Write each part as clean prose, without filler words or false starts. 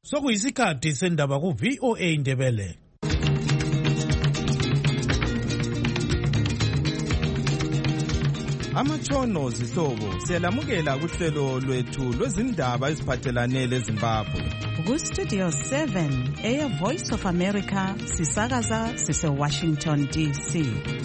Sokuyisikhathi sendaba ku VOA Indebele. Amatshono zihlobo siyalamukela kuhlelo lwethu lwezindaba eziphathelane leZimbabwe. Ku Studio 7 Air Voice of America sisakaza sise Washington DC.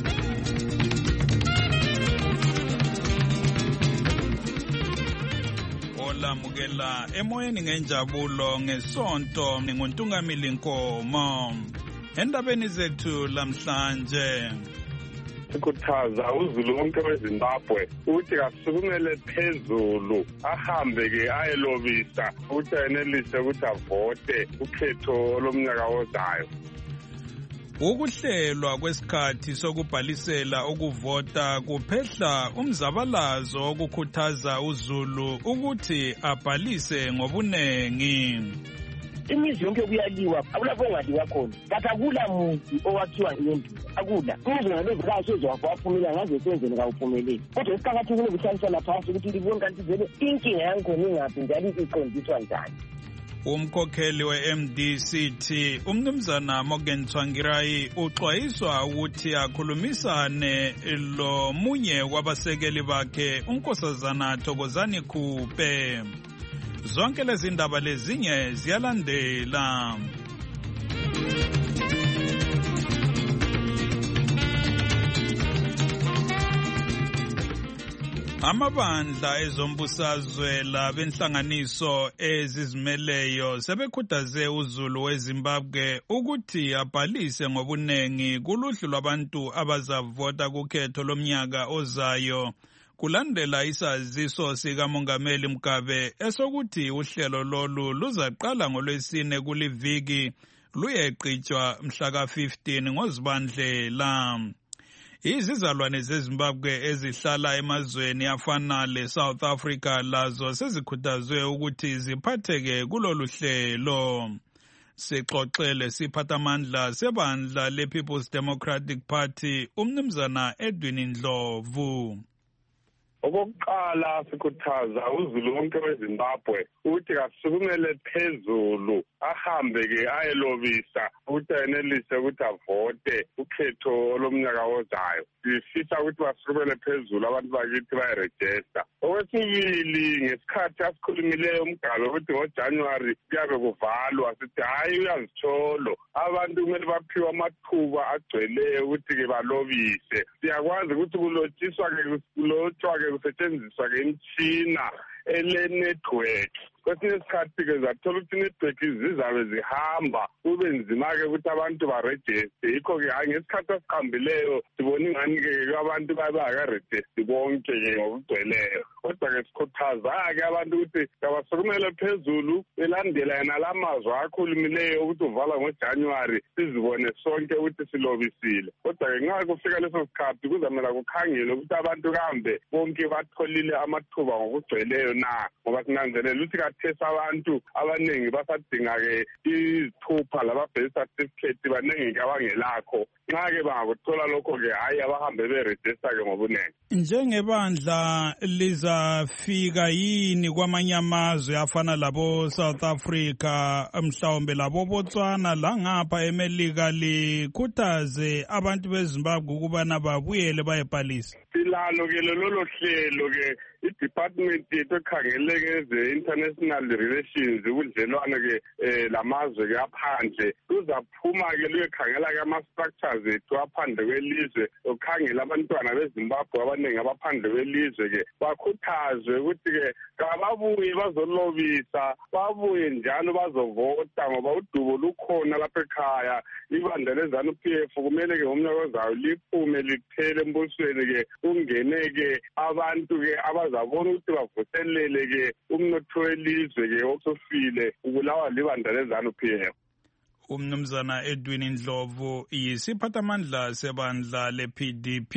Olamukela emoyeni ngenjabulo ngesonto nginguntungamili Nkomo. Endabeni zethu lamhlanje sikhuthaza uzulu wonke weZimbabwe ukuthi kasukumele phezulu ahambe-ke ayelobisa ukuthi ayenelise ukuthi avote ukhetho lomnyaka ozayo. Ukuhlelwa kwesikhathi sokubhalisela ukuvota kuphehla umzabalazo wokukhuthaza uzulu ukuthi abhalise ngobunengi. Imizi yonke kuyaliwa akulapho ongaliwa khona but akula muntu owakhiwa ngendlu akula umzonalezikayo sozowaphumela ngaze senzeni kawuphumeleli kodwa isiqakathekile ukuhlalisana phasi ukuthi libone kanti vele inkinga yangikhona ingaphi njalo iqondiswa njani. Umkhokheli we-MDCT umnumzana Morgan Tsvangirai uxwayiswa ukuthi akhulumisane lo munye wabasekeli bakhe unkosazana Thokozani Khupe. Zonke lezi ndaba lezinye ziyalandela. Amabandla ezombusazwe labenhlanganiso ezizimeleyo sebekhuthaze uzulu weZimbabwe ukuthi abhalise ngobunengi kuluhlu lwabantu abazavota kukhetho lomnyaka ozayo. Kulandela isaziso sikaMongameli Mugabe esokuthi uhlelo lolu luzaqala ngoLwesine kuliviki luyeqhutshwa mhla ka-15 ngoZibandlela. Izizalwane zeZimbabwe ezihlala emazweni afana leSouth Africa lazo sezikhuthazwe ukuthi ziphatheke kulolu hlelo. Sixoxele siphathamandla sebandla lePeople's Democratic Party umnumzana Edwin Ndlovu. Okokuqala sikhuthaza uzulu wonke weZimbabwe ukuthi kasukumele phezulu ahambe-ke ayelobisa ukuthi ayenelise ukuthi avote ukhetho lomnyaka ozayo. Sifisa ukuthi basukumele phezulu abantu bakithi bayarejista. Okwesibili ngesikhathi asikhulumileyo umgalo ukuthi ngoJanuwari kuyabe kuvalwa sithi hayi uyazitsholo abantu kumele baphiwe amathuba agcweleyo ukuthi-ke balobise. Siyakwazi ukuthi kulotshwa-ke kusetshenziswa-ke imitshina ele-network. Kwesinye isikhathi-ke zathola ukuthi i-network zizabe zihamba kube nzima-ke ukuthi abantu barejiste. Yikho-ke hayi ngesikhathi asiqambileyo sibona ingani-ke abantu bakarejiste bonke-ke ngokugcweleyo. Kodwa-ke sikhuthaza-ke abantu ukuthi kabasukumele phezulu belandela yena la mazwi akhulumileyo ukuthi uvala ngoJanuwari sizibone sonke ukuthi silobisile. Kodwa-ke nxa kufika leso sikhathi kuzamela kukhangelwe ukuthi abantu kambe bonke batholile amathuba ngokugcweleyo na, ngoba sinanzelela ukuthi kathesi abantu abaningi basadinga-ke izithupha lama-birth certificate baningi-ke abangelakho. Nxa-ke bangakuthola lokho-ke hayi abahambe berejista-ke ngobunengi. Njengebandla lizafika yini kwamanye amazwe afana labo South Africa mhlawumbe labo Botswana langapha eMelika likhuthaze abantu beZimbabwe ukubana babuyele bayebhalisa? Silalo-ke lolo hlelo-ke i-department yethu ekhangele ngeze-international relations ubudlelwane-ke lamazwe-ke aphandle luzaphuma-ke luyekhangela-ke ama-structures ethu aphandle kwelizwe ukukhangela abantwana beZimbabwe abaningi abaphandle kwelizwe-ke bakhuthazwe ukuthi-ke kababuye bazolobisa babuye njalo bazovota ngoba udubo lukhona lapha ekhaya. Ibandla leZANU-PF kumele-ke ngomnyaka ozayo liphume lithele embusweni-ke kungene-ke abantu-ke abazabona ukuthi bavuselele-ke umnotho welizwe-ke osufile ukulawa libandla leZANU-PF. Umnumzana Edwin Ndlovu yisiphathamandla sebandla le-PDP.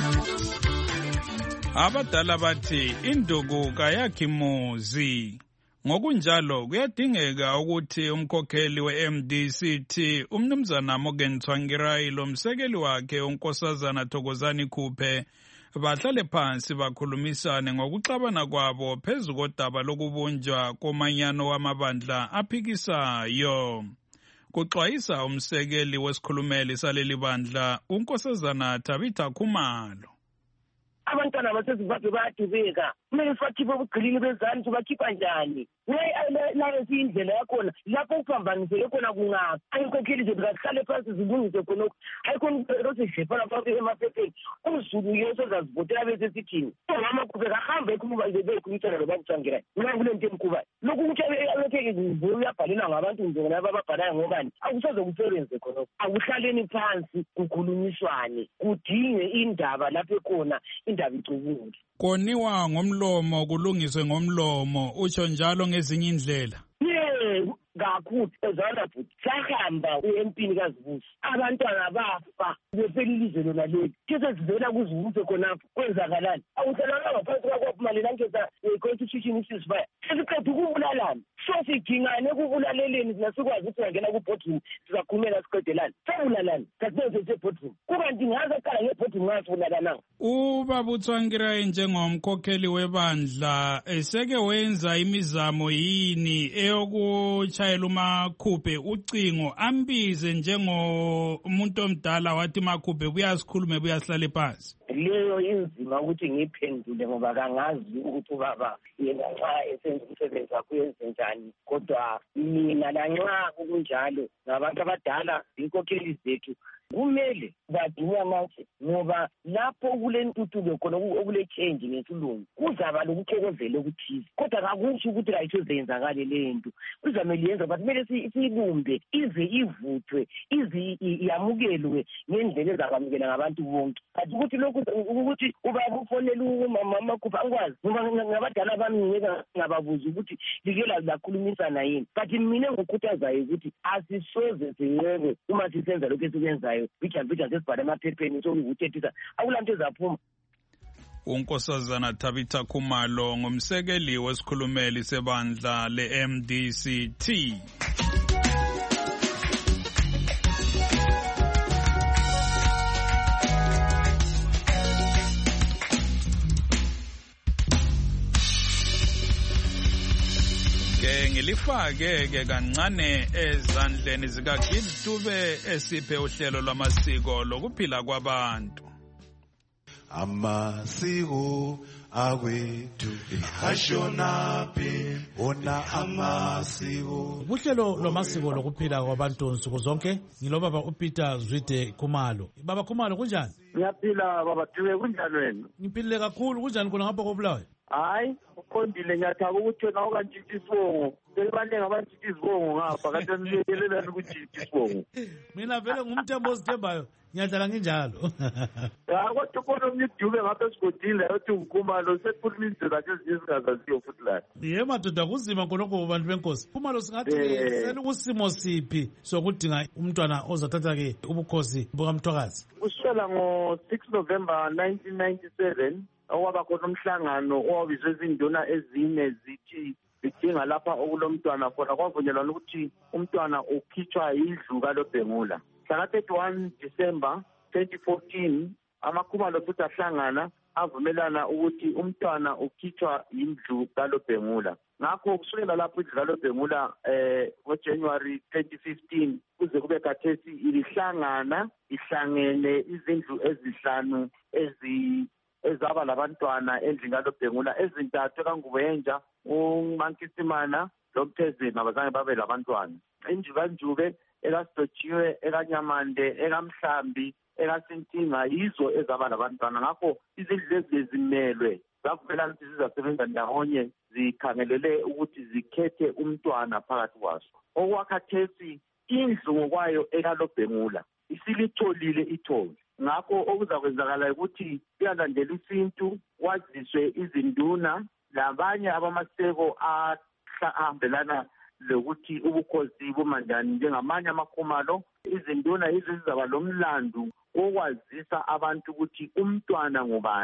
Abadala bathi induku kayakhi muzi. Ngokunjalo kuyadingeka ukuthi umkhokheli we-MDCT umnumzana Morgan Tsvangirai lomsekeli wakhe unkosazana Thokozani Khuphe bahlale phansi bakhulumisane ngokuxabana kwabo phezu kodaba lokubunjwa komanyano wamabandla aphikisayo. Kuxwayisa umsekeli wesikhulumeli saleli bandla unkosazana Tabitha Khumalo. Abantwana baseZimbabwe bayadubeka, kumele sibakhiphe ubugqilini bezandla sibakhipha njani? Nayo indlela yakhona lapho kuphambaniseke khona kungaphi? Ayinkokheli zethu kazihlale phansi zilungise khonokho. Ayikhona sijefana phansi emaphepheni. Umzulu yosozazivotela bese sithini? Omama Khuphe kahambe ekhuluma nje bekhulumisana loBaba Tsvangirai. Mina kule nto emkhubayo. Lokhu ukuthi abekeke ngivuye uyabhalela ngabantu nje laba ababhalayo ngobani? Akusaze kusebenze khonokho. Akuhlaleni phansi kukhulunyiswane, kudinge indaba lapho ekhona indaba icubule. Koniwa ngomlomo kulungiswe ngomlomo, utsho njalo ngezinye indlela. Kakhulu ezana futhi sahamba empini kaZibusi abantwana bafa befelilizwe lona leli kesezivela kuZibusi khonapho kwenzakalani awuhlalanga ngaphansi kwakumalela nkeza constitution isizifaya sesiqeda ukubulalana so sidingane kubulaleleni nasikwazi ukuthi ngena ku-boardroom sizakhulumela siqedelani sabulalani kasinenze se-boardroom kukanti ngazaqala nge-boardroom ngasibulalana. Ubaba Tsvangirai njengomkhokheli webandla eseke wenza imizamo yini eyokuchayela uMakhuphe ucingo ambize njengomuntu omdala wathi Makhuphe buyasikhulume buyasihlale phansi? Leyo inzima ukuthi ngiphendule ngoba kangazi ukuthi ubaba yena nxa esenza umsebenzi wakhe uyenze njani, kodwa mina lanxa kunjalo ngabantu abadala inkokheli zethu kumele badinga manje ngoba lapho kule ntuthuko khona okule change ngesilungu kuzaba lokuxokozela okuthize, kodwa kakusho ukuthi ayithozenzakale lento kuzamele yenza but kumele siyibumbe ize ivuthwe ize yamukelwe ngendlela ezakwamukela ngabantu bonke. Kanti ukuthi lokhu ukuthi ubaba ufonela umama Makhuphe angikwazi ngoba ngabadala bami ngeke ngababuza ukuthi like lakhulumisana yini, but mina ngikhuthazayo ukuthi asisoze sinqobe uma sisenza lokho esikwenzayo bijambija sesibhala emaphepheni sokuvuthethisa akulanto ezaphuma. Unkosazana Tabitha Khumalo ngumsekeli wesikhulumeli sebandla le-MDCT. Ngilifake kancane ezandleni zikaGil Dube esiphe uhlelo lwamasiko lokuphila kwabantu. Amasiko awethu ashonaphi ona amasiko. Uhlelo lwamasiko lokuphila kwabantu nsuku zonke ngilobaba uPeter Zwide Khumalo. Baba Khumalo kunjani? Ngiyaphila baba Dube, kunjani wena? Ngiphilile kakhulu. Kunjani khona ngapha koBulawayo? Hayi uqondile, ngiyathaba ukuthi wena ukantshitha isibongo selibaningi abantshitha isibongo ngapha kanti nilekelelani ukujitha isibongo. Mina vele ngumthembo ozithembayo ngiyadlala nginjalo. Kodwa khona omnye uDube ngapha esigodini yothi uKhumalo sekhuluma indlela zakhe ezinye ezingazaziyo futhi la. Madoda kuzima khonokho bantu benkosi. Khumalo singathi selukusimo siphi sokudinga umntwana ozathatha-ke ubukhosi bukaMthwakazi? Kusukela ngo-6 November 1997 okwaba khona umhlangano owabizwe izinduna ezine zithi zidinga lapha okulomntwana khona kwavunyelwana ukuthi umntwana ukhitshwa yindlu kaLobhengula. Mhla 31 December 2014 amaKhumalo futhi ahlangana avumelana ukuthi umntwana ukhitshwa yindlu kaLobhengula. Ngakho kusukela lapho indlu kaLobhengula ngoJanuary 2015 kuze kube khathesi ilihlangana ihlangene izindlu ezihlanu ezaba labantwana endlini kaLobhengula, ezintathu kaNgubenja, uMankisimana loMthezeni abazange babe labantwana. Indlu kaNjube, ekaSidotshiwe, ekanyamande, ekamhlambi, ekasintinga yizo ezaba labantwana. Ngakho izindlu lezi zimelwe zavumelana ukuthi zizasebenza ndawonye zikhangelele ukuthi zikhethe umntwana phakathi kwazo. Okwakhathesi indlu ngokwayo ekaLobhengula isilitholile ithozi. Ngakho okuzakwenzakala ukuthi kuyalandela isintu, kwaziswe izinduna labanye abamaseko ahambelana lokuthi ubukhosi bumanjani njengamanye amaKhumalo. Izinduna yizo zizaba lomlandu wokwazisa abantu ukuthi umntwana ngubani,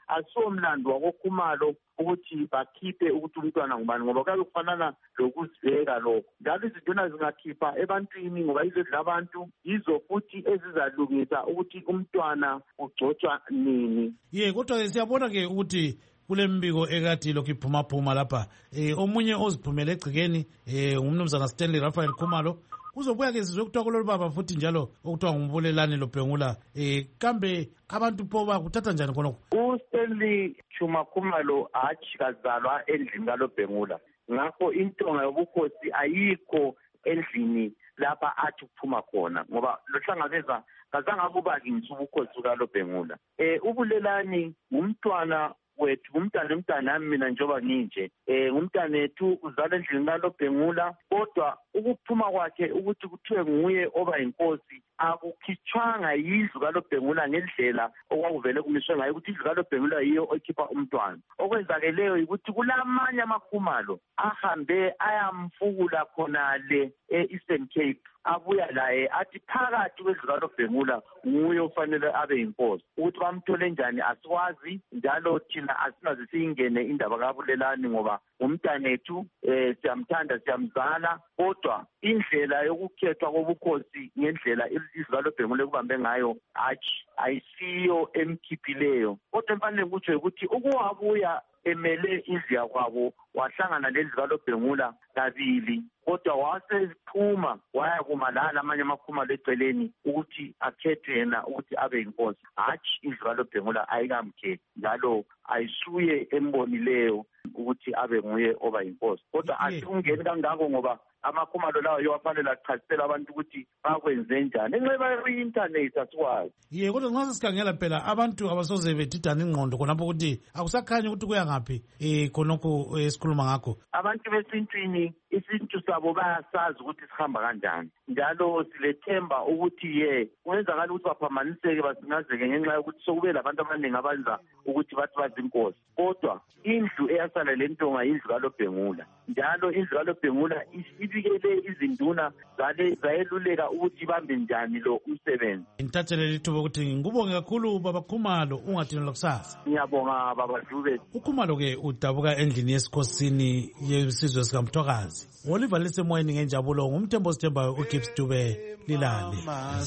asomlando wakoKhumalo ukuthi bakhiphe ukuthi umntwana ngubani, ngoba kuyabe kufanana lokuzibeka lokho. Njalo izinto zingakhipha ebantwini ngoba izodla abantu, yizo futhi ezizalungisa ukuthi umntwana ugcotshwa nini. Kodwa siyabona-ke ukuthi kule mbiko ekade lokhu iphumaphuma lapha omunye oziphumele egcikeni ngumnumzana Stanley Raphael Khumalo. Kuzobuya-ke sizwe kuthiwa kulolu baba futhi njalo okuthiwa nguMbulelani Lobhengula. Kambe abantu pho bakuthatha njani khonokho? uStanley Khumalo hatshi kazalwa endlini kaLobhengula, ngakho intonga yobukhosi ayikho endlini lapha athi ukuphuma khona, ngoba lohlangabeza kazange akubakingisa ubukhosi kaLobhengula. uBulelani ngumntwana wethu, ngumntanami mina njengoba nginje, ngumntanethu uzalwa endlini kaLobhengula, kodwa ukuphuma kwakhe ukuthi kuthiwe nguye oba yinkosi akukhitshwanga yindlu kaLobhengula ngendlela okwakuvele kumiswe ngayo ukuthi indlu kaLobhengula yiyo ekhipha umntwana. Okwenzakeleyo ukuthi kulamanye amaKhumalo ahambe ayamfukula khonale e-Eastern Cape, abuya laye athi phakathi kwendlu kaLobhengula nguye ofanele abe yinkosi. Ukuthi bamthole njani asikwazi, njalo thina asinaze siyingene indaba kaBulelani ngoba umntanethu siyamthanda siyamzala, kodwa indlela yokukhethwa kobukhosi ngendlela izwe kaLobhengula ekubambe ngayo hatshi ayisiyo emkhiphileyo. Kodwa emfanele kutsho ukuthi ukuwabuya emele indlu yakwabo wahlangana lendlu kaLobhengula kabili, kodwa wasephuma waya kuma lana amanye amaKhumalo eceleni ukuthi akhethwe yena ukuthi abe yinkosi. Hatshi indlu kaLobhengula ayikamkhethi, njalo ayisuye embonileyo ukuthi abe nguye oba yinkosi. Kodwa asingeni kangako ngoba amaKhumalo lawo yowafanele achasisela abantu ukuthi bakwenze njani. Enxeba kwi-internet asikwazi. Kodwa nxa sikhangela phela abantu abasoze bedidana ingqondo khonapho ukuthi akusakhanyi ukuthi kuya ngaphi khonokho esikhuluma ngakho. Abantu besintwini isintu sabo bayasazi ukuthi sihamba kanjani, njalo silethemba ukuthi kungenzakala ukuthi baphamaniseke basingazeke ngenxa yokuthi sokube labantu abaningi abenza ukuthi bathi bazinkosi. Kodwa indlu eyasala le ntonga indlu kaLobhengula, njalo indlu kaLobhengula ibikele izinduna zayeluleka ukuthi ibambe njani lo umsebenzi. Ngithathele lithuba ukuthi ngikubonge kakhulu baba Khumalo, ungadinelwa kusasa. Ngiyabonga baba Dube. uKhumalo-ke udabuka endlini yesikhosini yesizwe sikaMthwakazi. Oliver lisemoyeni ngenjabulo, ngumthembo sithembayo uGibbs Dube. Lilale.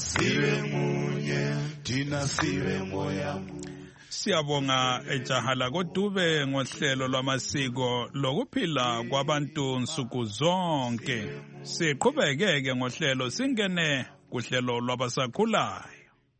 Siyabonga ejahala koDube ngohlelo lwamasiko lokuphila kwabantu nsuku zonke. Siqhubekeke ngohlelo singene kuhlelo lwabasakhulayo.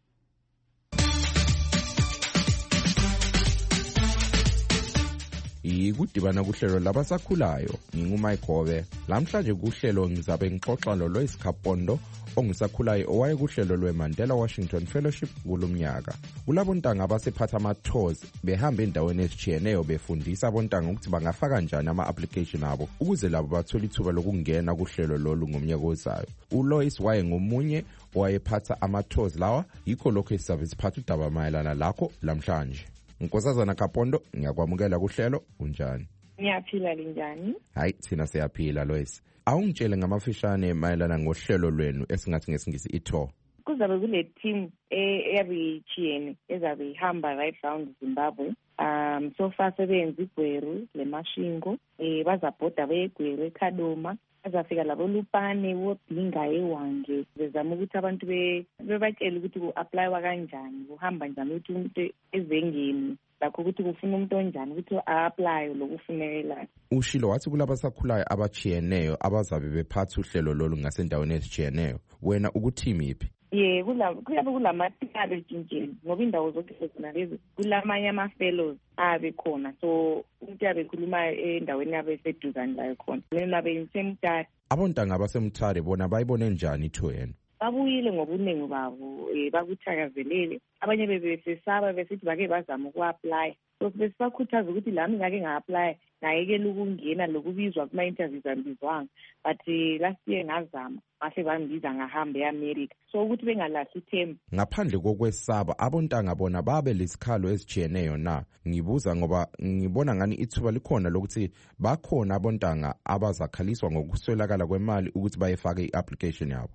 Ikudibana kuhlelo labasakhulayo, ngingumike Gobe. Lamhlanje kuhlelo ngizabe ngixoxa loLois Khapondo ongisakhulayo owaye kuhlelo lweMandela Washington Fellowship kulomnyaka. Kulabontanga abasephatha ama-tours behamba endaweni ezitshiyeneyo befundisa abontanga ukuthi bangafaka kanjani ama-application abo ukuze labo bathole ithuba lokungena kuhlelo lolu ngomnyaka ozayo. uLois waye ngomunye owayephatha ama-tours lawa, yikho lokho esizabe siphatha udaba mayelana lakho lamhlanje. Nkosazana Khapondo, ngiyakwamukela kuhlelo, unjani? Ngiyaphila linjani? Hayi, thina siyaphila Lois. Awungitshele ngamafishane mayelana ngohlelo lwenu esingathi ngesingisi i-tour. Kuzabe kule team eyabe ichiyene ezabe ihamba right round Zimbabwe. So far sebenza iGweru leMashingo, bazabhoda beGweru eKadoma, bazafika labo Lupane woBhinga eWange, bezama ukuthi abantu bebatshela ukuthi ku-applywa kanjani, kuhamba njani ukuthi umuntu ezengeni lakho ukuthi kufuna umuntu onjani ukuthi a-apply lokufunekelayo. Ushilo wathi kulabasakhulayo abachiyeneyo abazabe bephatha uhlelo lolu ngasendaweni ezichiyeneyo, wena ukuthimi iphi? Kuyabe kulamathikalo etshintsheni ngoba indawo zonke zona lezi kulamanye ama-fellows abe khona, so umuntu yabe khuluma endaweni yabe seduzane layo khona. Mina abe ngisemthatha. Abontanga abasemthare bona bayibone njani itho yena? Babuyile ngobuningi babo, bakuthakazelele. Abanye bebesesaba besithi bake bazama uku-apply. So besibakhuthaza ukuthi lami ngake nga-apply, ngayekela ukungena lokubizwa kuma-interviews angibizwanga, but last year ngazama, bahle bangibiza ngahamba e-America. So ukuthi bengalahli ithemba. Ngaphandle kokwesaba, abontanga bona babe lesikhalo ezijiyeneyo na? Ngibuza ngoba ngibona ngani ithuba likhona lokuthi bakhona abontanga abazakhaliswa ngokuswelakala kwemali ukuthi bayefake i-application yabo. Hayi,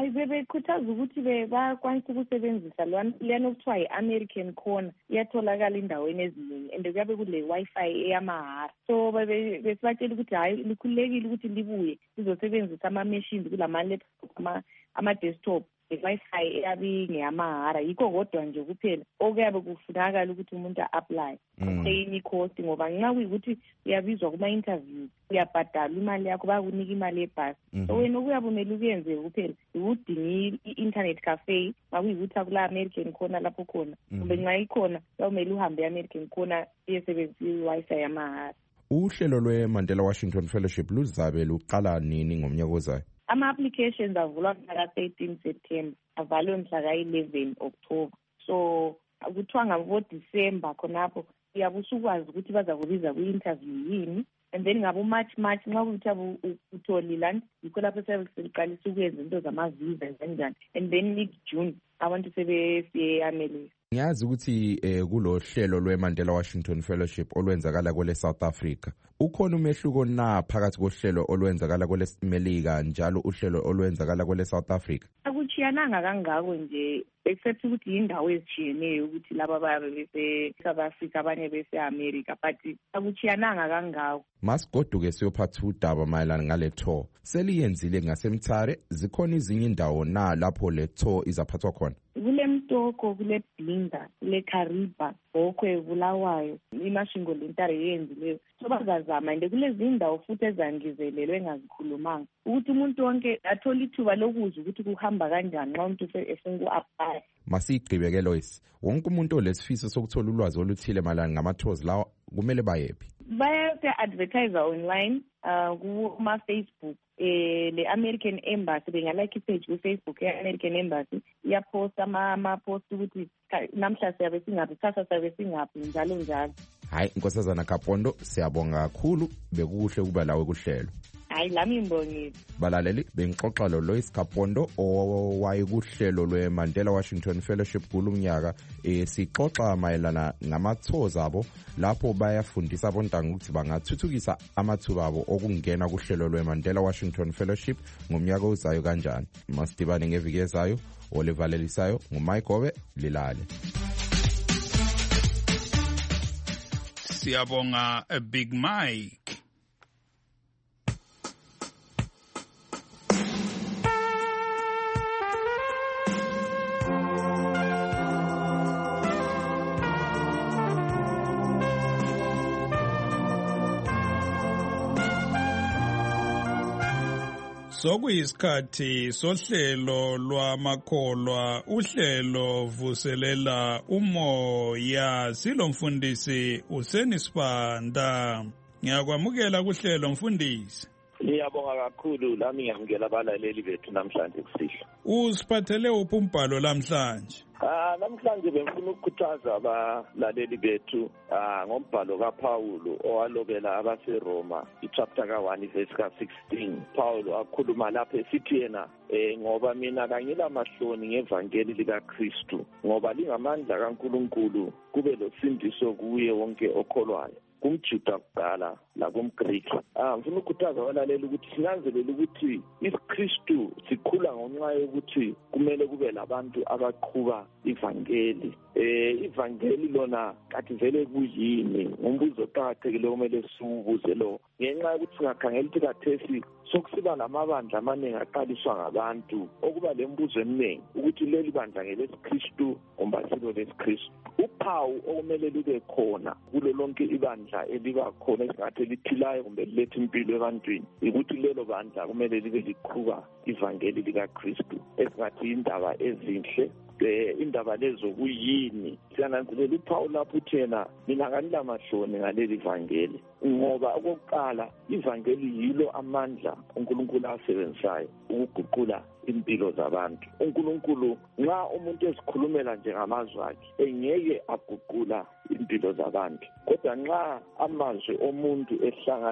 bebekhuthaza ukuthi bakwanisa ukusebenzisa leyana okuthiwa yi-American Corner iyatholakala indaweni eziningi and kuyabe kule Wi-Fi eyamahara. So besibatshela ukuthi hayi likhululekile ukuthi libuye lizosebenzisa ama-machines kulama-laptop ama-desktop i-Wi-Fi eyabe ngeyamahara yikho kodwa nje kuphela okuyabe kufunakala ukuthi umuntu a-apply enye i-cost ngoba nxa kuyikuthi uyabizwa kuma-interview uyabhadala imali yakho bayakunika imali yebhasi. So wena okuyabe umele ukuyenze kuphela ukudinga i-internet cafe makuyikuthi akula-American Corner lapho khona kumbe nxa ikhona kuyawumele uhambe e-American Corner iyesebenzisa i-Wi-Fi yamahara. Uhlelo lwe-Mandela Washington Fellowship luzabe luqala nini ngomnyaka ozayo? Ama-applications avulwa mhlaka 13 September avalwe mhlaka 11 October. So kuthiwa ngabo-December khonapho uyabe usukwazi ukuthi baza kubiza kwi-interview yini and then ngabo-March nxa kuyuthi utholile yikho lapho seliqalisa ukwenza into zama-visa njani and then mid-June abantu sebefike e-America. Ngiyazi ukuthi kulo hlelo lwe-Mandela Washington Fellowship olwenzakala kwele South Africa ukhona umehluko na phakathi kohlelo olwenzakala kwele Melika njalo uhlelo olwenzakala kwele South Africa? Akuchiyananga kangako nje except ukuthi indawo ezitshiyeneyo ukuthi laba bayabe bese South Africa abanye bese America but akuchiyananga kangako. Masigoduke siyophatha udaba mayelana ngale tour. Seliyenzile ngaseMthare zikhona izinye indawo na lapho le tour izaphathwa khona? Kule Mtoko, kule Blinda, kule Kariba, Bokwe, Bulawayo, imashingo lentare yenzileyo. So bazazama nje kulezi indawo futhi ezangizelelwe engazikhulumanga ukuthi umuntu wonke athola ithuba lokuzwa ukuthi kuhamba kanjani nxa umuntu efuna uku-apply. Masigqibe Lois, wonke umuntu olesifiso sokuthola ulwazi oluthile mayelana ngama-tours lawa kumele bayephi? Advertiser online kuma-Facebook le-American Embassy bengalike ipage ku-Facebook ye-American Embassy iyaposta ama-post ukuthi namhla siyabe singaphi kusasa siyabe singaphi njalo njalo. Hayi Nkosazana Kapondo siyabonga kakhulu bekuhle kuba lawe kuhlelo. Hayi lami ngibongile. Balaleli bengixoxa lo Lois Kapondo owayekuhlelo lwe-Mandela Washington Fellowship kulumnyaka sixoxa mayelana ngama-tours abo lapho bayafundisa abontanga ukuthi bangathuthukisa amathuba abo okungena kuhlelo lwe-Mandela Washington Fellowship ngomnyaka ozayo kanjani. Masidibane ngeviki ezayo olivalelisayo nguMike Obe Lilale. Siyabonga Big Mike. Sokuyisikhathi sohlelo lwamakholwa uhlelo vuselela umoya silomfundisi uSenisibanda. Ngiyakwamukela kuhlelo mfundisi. Ngiyabonga kakhulu lami ngiyamukela abalaleli bethu namhlanje kusihlwa. Usiphathele uphi umbhalo namhlanje? Namhlanje bengifuna ukukhuthaza abalaleli bethu ngombhalo kaPawulu owalobela abaseRoma ichapter ka1 verse ka16. Paulo akhuluma lapha esithi yena ngoba mina kangilamahloni ngevangeli likaKristu ngoba lingamandla kaNkulunkulu kube losindiso kuye wonke okholwayo kumJuda kuqala lakumGriki. Ngifuna ukukhuthaza abalaleli ukuthi sinanzelele ukuthi iKristu sikhula ngenxa yokuthi kumele kube labantu abaqhuba ivangeli. Ivangeli lona kathi vele kuyini? Umbuzo oqhakathekile okumele siwubuze lo. Ngenxa yokuthi singakhangela ukuthi kathesi sokusiba namabandla amaningi aqaliswa ngabantu okuba lembuzo eminingi ukuthi leli bandla ngelesiKristu kumbe silo lesiKristu. Uphawu okumele libe khona kulo lonke ibandla eliba khona esingathi liphilayo kumbe liletha impilo ebantwini ukuthi lelo bandla kumele libe liqhuba ivangeli likaKristu esingathi indaba ezinhle. Indaba lezo kuyini? Siyananzelela uPaul lapho uthena mina kanilamahloni ngaleli vangeli ngoba okokuqala ivangeli yilo amandla uNkulunkulu asebenzayo ukuguqula impilo zabantu. uNkulunkulu nxa umuntu esikhulumela nje ngamazwi akhe engeke aguqula impilo zabantu, kodwa nxa amazwi omuntu ehlangane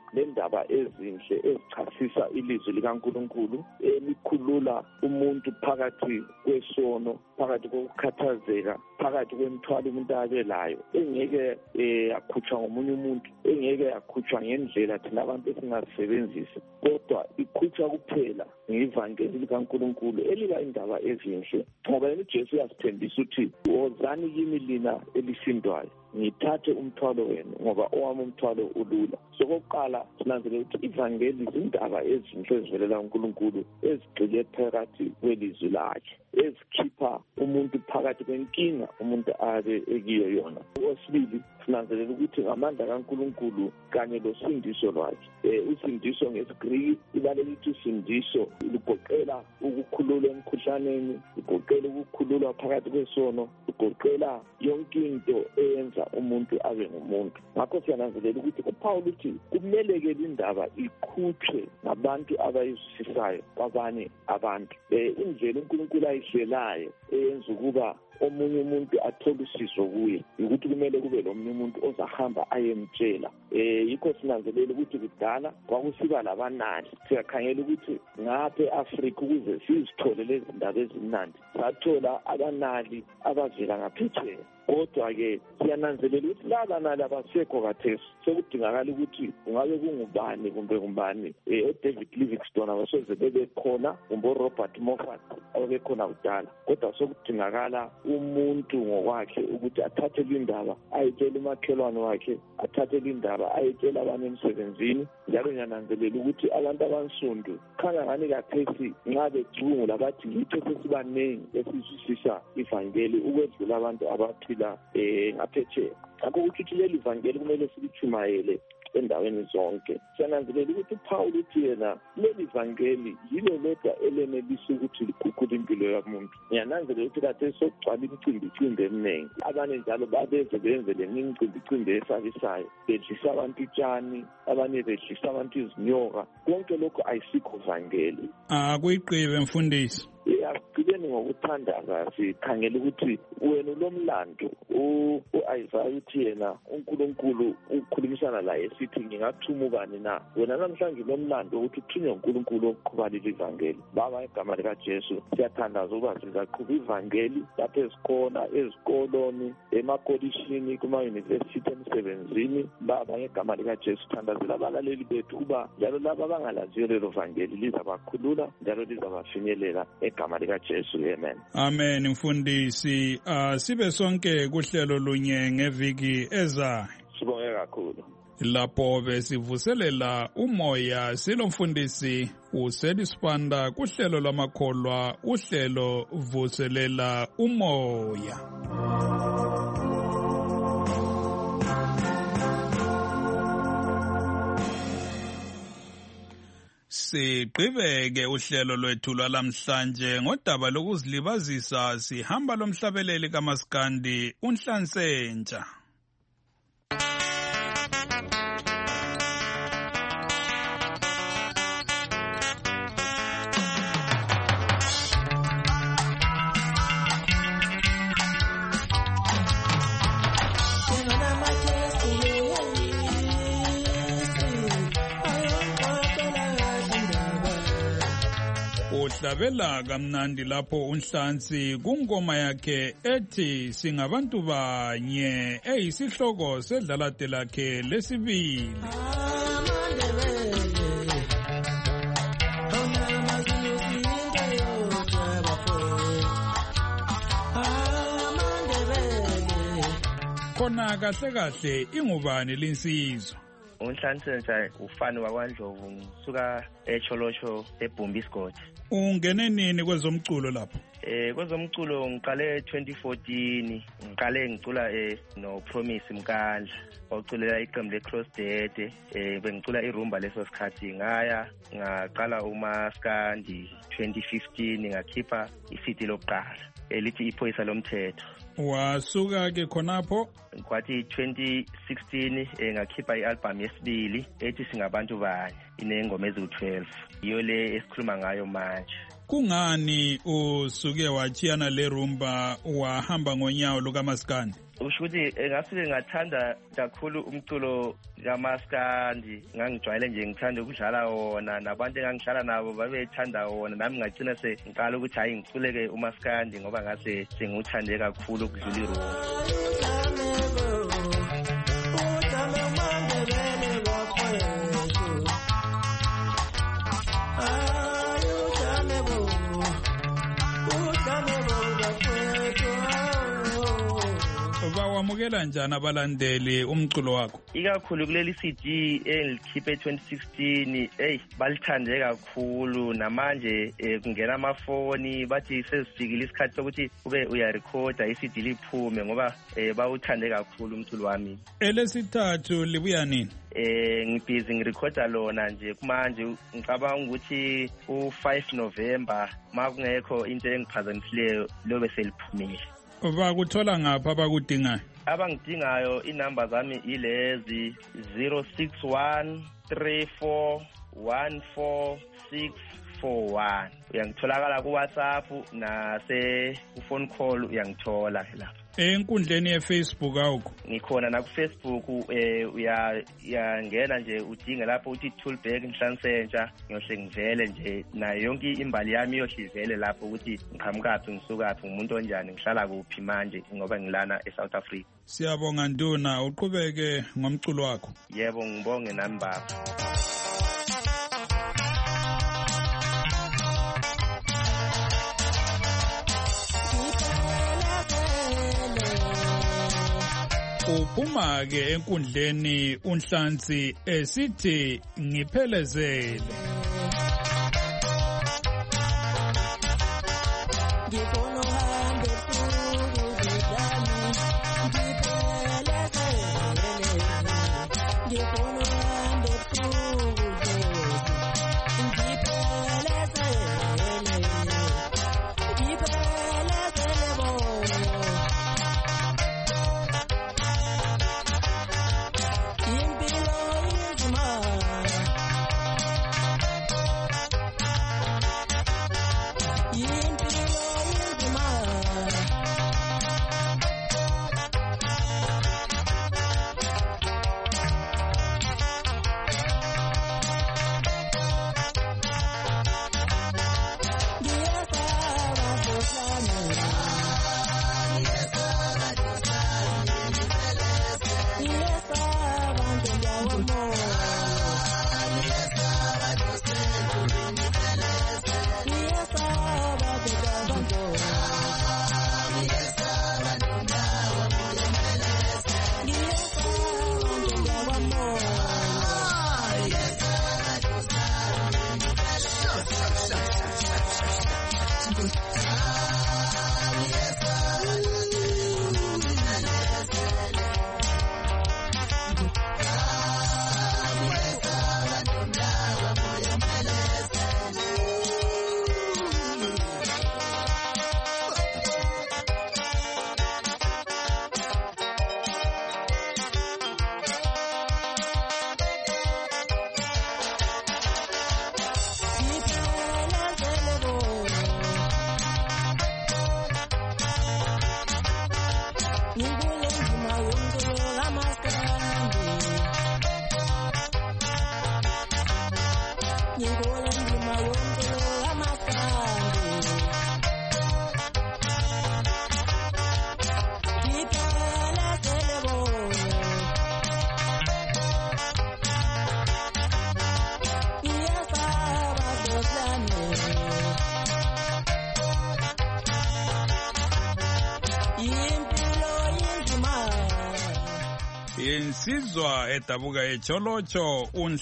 nendaba ezinhle ezichasisa ilizwi likaNkulunkulu, elikhulula umuntu phakathi kwesono, phakathi kokukhathazeka, phakathi kwemithwalo umuntu abelayo, engeke akhutshwa ngomunye umuntu, engeke akhutshwa ngendlela thina abantu esingazisebenzisi, kodwa ikhutshwa kuphela ngevangeli likaNkulunkulu elika indaba ezinhle. Ngoba yena uJesu uyasithembisa ukuthi wozani kimi lina elisindwayo, ngithathe umthwalo wenu ngoba owami umthwalo ulula. Sokokuqala sinanzelela ukuthi ivangeli izindaba ezinhle ezivelela uNkulunkulu ezigxile phakathi kwelizwi lakhe, ezikhipha umuntu phakathi kwenkinga umuntu abe ekiyo yona. Okwesibili sinanzelela ukuthi ngamandla kaNkulunkulu kanye losindiso lwakhe. Usindiso ngesiGriki ibaleka ukuthi usindiso lugoqela ukukhululwa emkhuhlaneni, lugoqela ukukhululwa phakathi kwesono, lugoqela yonke into eyenza umuntu abe ngumuntu. Ngakho siyananzelela ukuthi uPaul uthi kumele-ke indaba iqhutshwe ngabantu abayizwisisayo kwabanye abantu. Indlela uNkulunkulu ayihlelayo eyenza ukuba omunye umuntu athole usizo kuye ukuthi kumele kube lomunye umuntu ozahamba ayemtshela. Yikho sinanzelela ukuthi kudala kwakusiba labanali. Siyakhangela ukuthi ngapha eAfrika ukuze sizithole lezi ndaba ezimnandi sathola abanali abavela ngaphetsheya. Kodwa-ke siyananzelela ukuthi labanali abasekho khathesi. Sekudingakala ukuthi kungabe kungubani kumbe kumbani, David Livingstone abasoze bebekhona, kumbe Robert Moffat ababekhona kudala. Kodwa sekudingakala umuntu ngokwakhe ukuthi athathe indaba ayitshele umakhelwane wakhe, athathe indaba ayitshele abanye emsebenzini. Njalo ngiyananzelela ukuthi abantu abansundu khanga ngani kathesi nxa becubungula bathi yitho sesibanengi esizwisisa ivangeli ukwedlula abantu abaphila ngaphetsheya. Ngakho ukuthi leli vangeli kumele silitshumayele endaweni zonke. Siyananzelela ukuthi uPaul uthi yena leli vangeli yilo lodwa elenelisa ukuthi liguqule impilo yomuntu. Ngiyananzelela ukuthi kade sokugcwala imicimbi eminingi. Abanye njalo babeze benze lemicimbi esabisayo, bedlisa abantu utshani, abanye bedlisa abantu izinyoka. Konke lokho ayisikho vangeli. Kuyiqibe mfundisi. Asigcileni ngokuthandaza sikhangela ukuthi wena ulomlando u-Isaiah uthi yena uNkulunkulu ukhulumisana laye esithi ngingathuma ubani na. Wena namhlanje lomlando ukuthi uthunywe uNkulunkulu okuqhuba leli vangeli. Baba igama likaJesu siyathandaza ukuba sizaqhuba ivangeli lapho esikhona, ezikoloni, emakolishini, kuma-university, emsebenzini. Baba igama likaJesu thandazela abalaleli bethu uba njalo laba abangalaziyo lelo vangeli lizabakhulula njalo lizabafinyelela egama likaJesu. Amen. Amen mfundisi. Sibe sonke kuhlelo lunye ngeviki ezayo. Sibonge kakhulu. Lapho besivuselela umoya silomfundisi uSelisipanda kuhlelo lwamakholwa, uhlelo vuselela umoya. Siqhubeke uhlelo lwethu lwalamhlanje ngodaba lokuzilibazisa. Sihamba lomhlabeleli kaMaskandi uNhlansentsha. Uhlabela kamnandi lapho uNhlansi kungoma yakhe ethi singabantu banye, eyisihloko sedlalate lakhe lesibili. Khona kahle kahle ingubani linsizwa? uNhlansentsha ufani wakwaNdlovu, ngisuka eCholosho eBhumbi Isigodi. Ungene nini kwezomculo lapho? Kwezomculo ngiqale 2014, ngiqale ngicula no Promise Mkandla oculela iqembu leCross Dead. Bengicula irumba leso sikhathi, ngaya ngaqala uMaskandi 2015, ngakhipha iCD lokuqala elithi iphoyisa lomthetho. Wasuka ke khonapho kwathi 2016 ngakhipha ialbum yesibili ethi singabantu banye, inengoma eziwu-12, iyo le esikhuluma ngayo manje. Kungani usuke wachiyana le rumba wahamba ngonyawo lukaMaskandi? Usho ukuthi ngasuke ngathanda kakhulu umculo kaMaskandi, ngangijwayele nje ngithanda ukudlala wona, nabantu engangihlala nabo babethanda wona, nami ngagcina sengiqala ukuthi hayi ngiculeke uMaskandi ngoba ngase sengiwuthande kakhulu ukudlula irumba. Bawamukela njani abalandeli umculo wakho? Ikakhulu kuleli CD engilikhiphe 2016 balithande kakhulu, namanje kungena amafoni bathi sesifikile isikhathi sokuthi ube uyarekhoda iCD liphume ngoba bawuthande kakhulu umculo wami. Elesithathu libuya nini? Ngibhizi ngirekhoda lona nje kumanje, ngicabanga ukuthi u5 November makungekho into engiphazamisileyo lobe seliphumile. Bakuthola ngapha abakudingayo? Abangidingayo inamba zami ilezi 0613414641. Uyangitholakala kuWhatsApp nase phone call uyangithola lapha. Enkundleni yeFacebook awukho? Ngikhona na kuFacebook, uyangena nje udinga lapho uthi Toolback Nhlanhla, ngiyohle ngivele nje nayo yonke imbali yami iyohle ivele lapho ukuthi ngiqhamukaphi, ngisukaphi, umuntu onjani, ngihlala kuphi manje ngoba ngilana eSouth Africa. Siyabonga Nduna, uqhubeke ngomculo wakho. Yebo, ngibonge nami baba. Uphuma ke enkundleni uNhlansi esithi ngiphelezele. Insizwa edabuka ejolotsho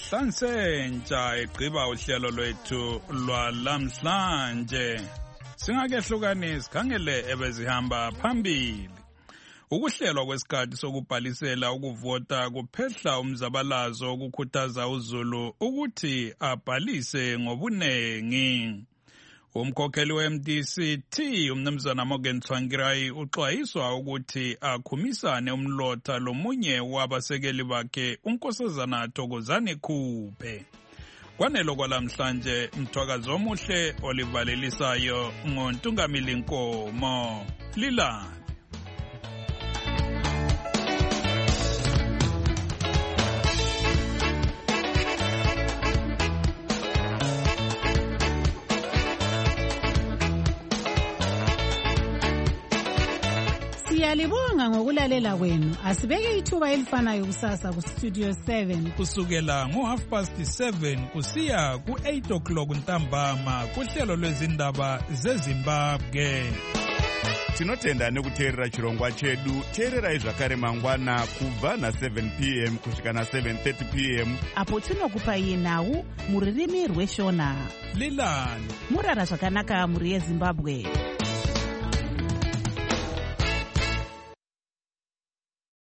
uNhlanhla egqiba uhlelo lwethu lwalamhlanje. Singakehlukanisi sikhangele ebezihamba phambili. Ukuhlelwa kwesikhathi sokubhalisela ukuvota kuphehla umzabalazo ukukhuthaza uZulu ukuthi abhalise ngobunengi. Umkhokheli weMDC umnumzana Morgan Tsvangirai uxwayiswa ukuthi akhumisane umlotha lomunye wabasekeli bakhe uNkosazana Thokozani Khuphe. Kwanelo kwalamhlanje mthwakazi omuhle olivalelisayo ngoNtungamili Nkomo. Lilani. Siyalibonga ngokulalela kwenu. Asibeke ithuba elifanayo kusasa ku Studio 7 kusukela ngo7:30 kusiya ku8 ntambama kuhlelo lwezindaba zeZimbabwe. Tinotenda nekuteerera chirongwa chedu. Teererai zvakare mangwana kubva na7 p.m. kusvika na7:30 p.m. apo tinokupai nhau mururimi rweShona. Lilani. Murara zvakanaka muri yeZimbabwe.